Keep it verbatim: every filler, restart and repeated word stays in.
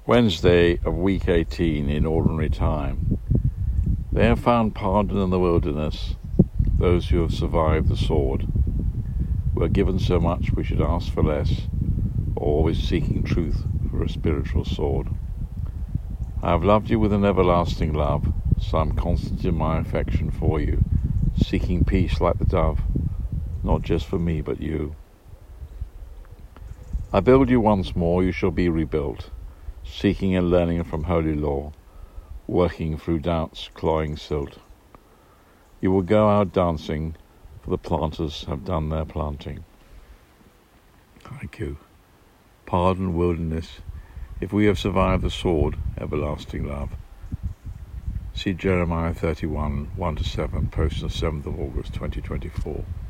Wednesday of week eighteen in ordinary time. They have found pardon in the wilderness, those who have survived the sword. We are given so much we should ask for less, always seeking truth for a spiritual sword. I have loved you with an everlasting love, so I am constant in my affection for you, seeking peace like the dove, not just for me but you. I build you once more, you shall be rebuilt, seeking and learning from holy law, working through doubt's cloying silt. You will go out dancing, for the planters have done their planting. Haiku. Pardon, wilderness, if we have survived the sword, everlasting love. See Jeremiah thirty-one, one to seven, posted on seventh of August twenty twenty-four.